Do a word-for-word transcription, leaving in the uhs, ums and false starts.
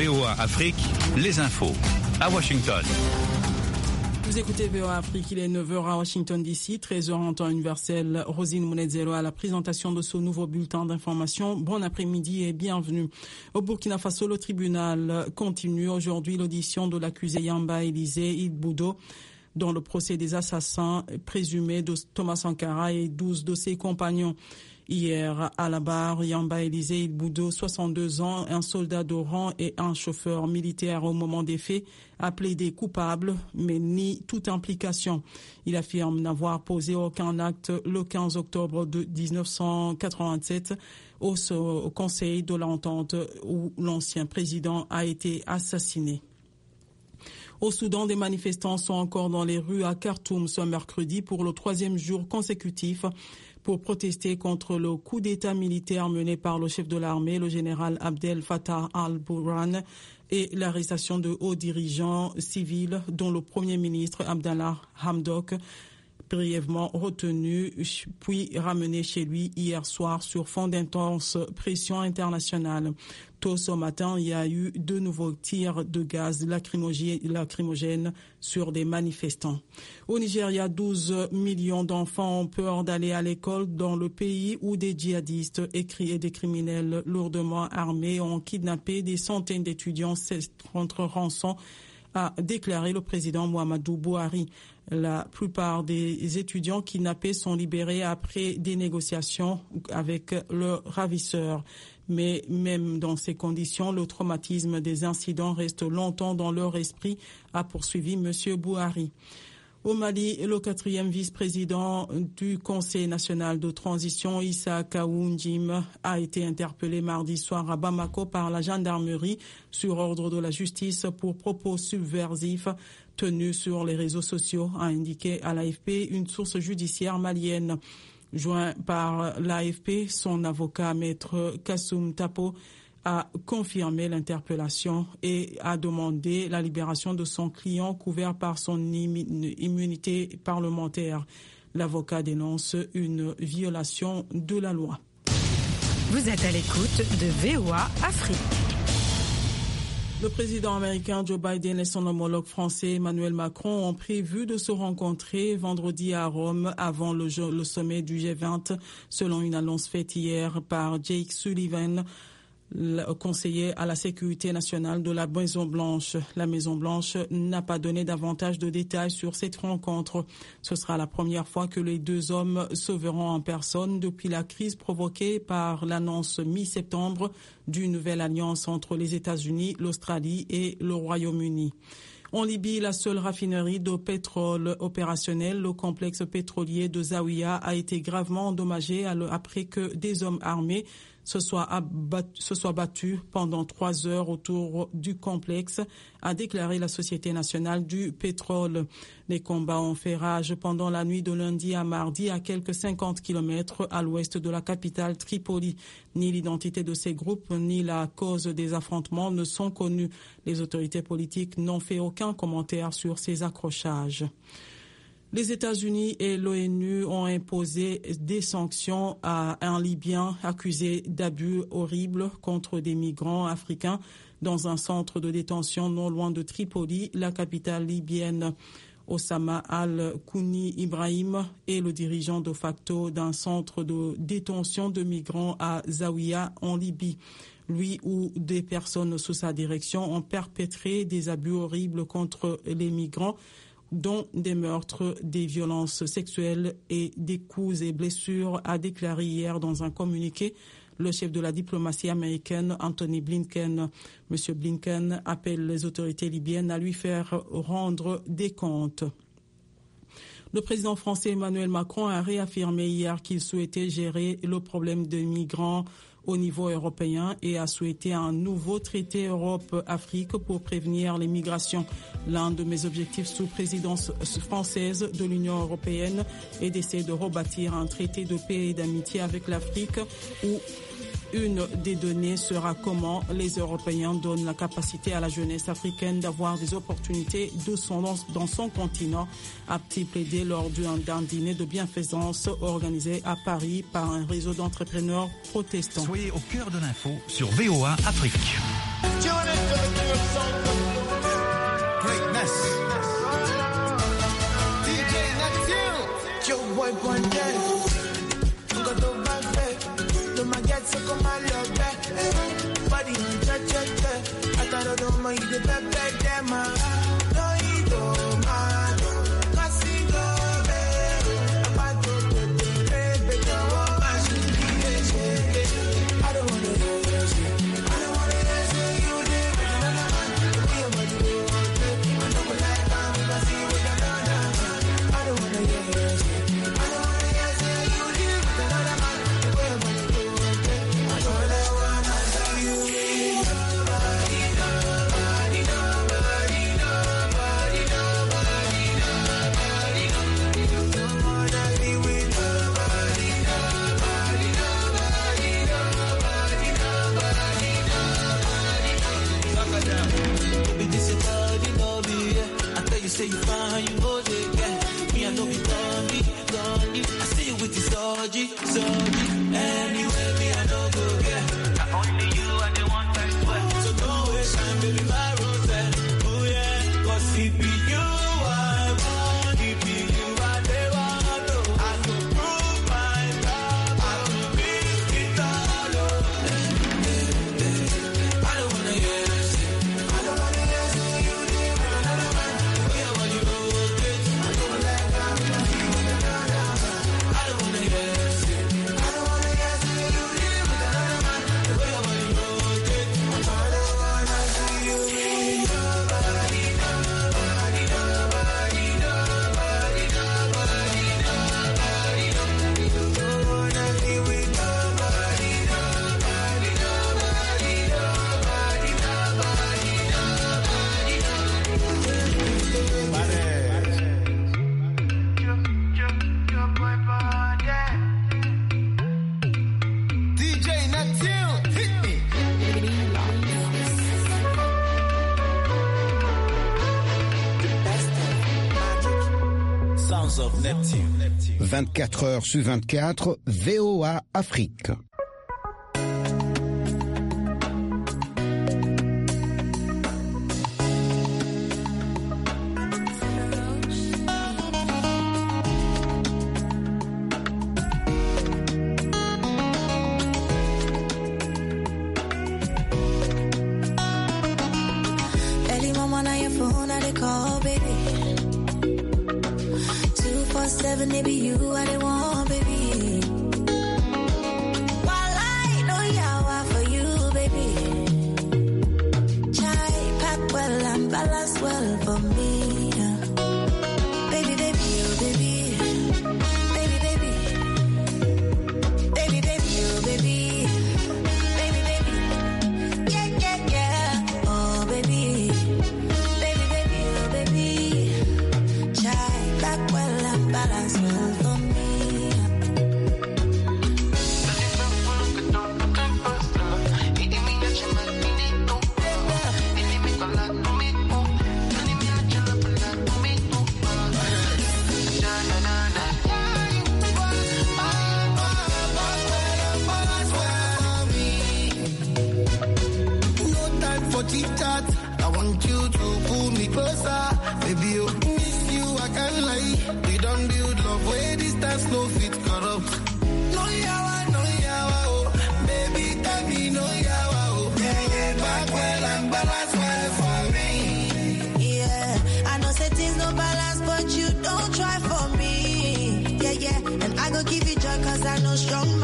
V O A Afrique, les infos à Washington. Vous écoutez V O A Afrique, il est neuf heures à Washington D C, treize heures en temps universel. Rosine Mounedzelo à la présentation de ce nouveau bulletin d'information. Bon après-midi et bienvenue. Au Burkina Faso, le tribunal continue aujourd'hui l'audition de l'accusé Yamba Élisée Ilboudo dans le procès des assassins présumés de Thomas Sankara et douze de ses compagnons. Hier, à la barre, Yamba Élisée Ilboudo, soixante-deux ans, un soldat de rang et un chauffeur militaire au moment des faits, a plaidé coupable, mais nie toute implication. Il affirme n'avoir posé aucun acte le quinze octobre de dix-neuf cent quatre-vingt-sept au, au Conseil de l'Entente où l'ancien président a été assassiné. Au Soudan, des manifestants sont encore dans les rues à Khartoum ce mercredi pour le troisième jour consécutif pour protester contre le coup d'État militaire mené par le chef de l'armée, le général Abdel Fattah al-Burhan, et l'arrestation de hauts dirigeants civils, dont le Premier ministre Abdallah Hamdok, brièvement retenu puis ramené chez lui hier soir sur fond d'intense pression internationale. Tôt ce matin, il y a eu de nouveaux tirs de gaz lacrymogène sur des manifestants. Au Nigeria, douze millions d'enfants ont peur d'aller à l'école dans le pays où des djihadistes et des criminels lourdement armés ont kidnappé des centaines d'étudiants contre rançon, a déclaré le président Muhammadu Buhari. La plupart des étudiants kidnappés sont libérés après des négociations avec leurs ravisseurs. Mais même dans ces conditions, le traumatisme des incidents reste longtemps dans leur esprit, a poursuivi M. Buhari. Au Mali, le quatrième vice-président du Conseil national de transition, Issa Kaoundjim, a été interpellé mardi soir à Bamako par la gendarmerie sur ordre de la justice pour propos subversifs tenus sur les réseaux sociaux, a indiqué à l'A F P une source judiciaire malienne. Joint par l'A F P, son avocat, maître Kassoum Tapo, a confirmé l'interpellation et a demandé la libération de son client couvert par son immunité parlementaire. L'avocat dénonce une violation de la loi. Vous êtes à l'écoute de V O A Afrique. Le président américain Joe Biden et son homologue français Emmanuel Macron ont prévu de se rencontrer vendredi à Rome avant le, le sommet du G vingt, selon une annonce faite hier par Jake Sullivan, le conseiller à la sécurité nationale de la Maison-Blanche. La Maison-Blanche n'a pas donné davantage de détails sur cette rencontre. Ce sera la première fois que les deux hommes se verront en personne depuis la crise provoquée par l'annonce mi-septembre d'une nouvelle alliance entre les États-Unis, l'Australie et le Royaume-Uni. En Libye, la seule raffinerie de pétrole opérationnelle, le complexe pétrolier de Zawiya, a été gravement endommagé après que des hommes armés se soient, abattus, se soient battus pendant trois heures autour du complexe, a déclaré la Société nationale du pétrole. Les combats ont fait rage pendant la nuit de lundi à mardi à quelques cinquante kilomètres à l'ouest de la capitale Tripoli. Ni l'identité de ces groupes ni la cause des affrontements ne sont connus. Les autorités politiques n'ont fait aucun commentaire sur ces accrochages. Les États-Unis et l'ONU ont imposé des sanctions à un Libyen accusé d'abus horribles contre des migrants africains dans un centre de détention non loin de Tripoli, la capitale libyenne. Osama Al-Kouni Ibrahim est le dirigeant de facto d'un centre de détention de migrants à Zawiya en Libye. Lui ou des personnes sous sa direction ont perpétré des abus horribles contre les migrants, dont des meurtres, des violences sexuelles et des coups et blessures, a déclaré hier dans un communiqué le chef de la diplomatie américaine, Anthony Blinken. Monsieur Blinken appelle les autorités libyennes à lui faire rendre des comptes. Le président français Emmanuel Macron a réaffirmé hier qu'il souhaitait gérer le problème des migrants au niveau européen et a souhaité un nouveau traité Europe-Afrique pour prévenir les migrations. L'un de mes objectifs sous présidence française de l'Union européenne est d'essayer de rebâtir un traité de paix et d'amitié avec l'Afrique où une des données sera comment les Européens donnent la capacité à la jeunesse africaine d'avoir des opportunités de son, dans son continent, a-t-il plaidé lors d'un dîner de bienfaisance organisé à Paris par un réseau d'entrepreneurs protestants. Soyez au cœur de l'info sur V O A Afrique. Say you fine, you hold it, yeah. Me, I know you gone, me, gone, me. I see you with the surgery, surgery. Anyway, me, I know go, yeah. Not only you, I the one that's well. So don't waste time, baby, my rose, oh yeah. Cause it be you, I want, it be you, I never know. I can prove my love, I can beat it all, oh. I don't wanna hear this, I don't wanna hear this, you did, another man. vingt-quatre heures sur vingt-quatre, V O A Afrique. Early mama, now your phone, I they call, baby. Seven, maybe you are the one, baby. While I know yawa for you, baby. Chai pack well and balance well for me. Baby, baby, oh baby. Baby, baby. Baby, baby, oh baby. Baby, baby. Yeah, yeah, yeah. Oh baby. Baby, baby, oh baby. Chai pack well and balance well for me. I want you to pull me closer, baby. You miss you, I can't lie. We don't build love where distance no fit corrupt. No yawa, no yawa, oh, baby, tell me no yawa, oh. Yeah, yeah, back well and balance well for me. Yeah, I know say things no balance, but you don't try for me. Yeah, yeah, and I go give you joy 'cause I know strong.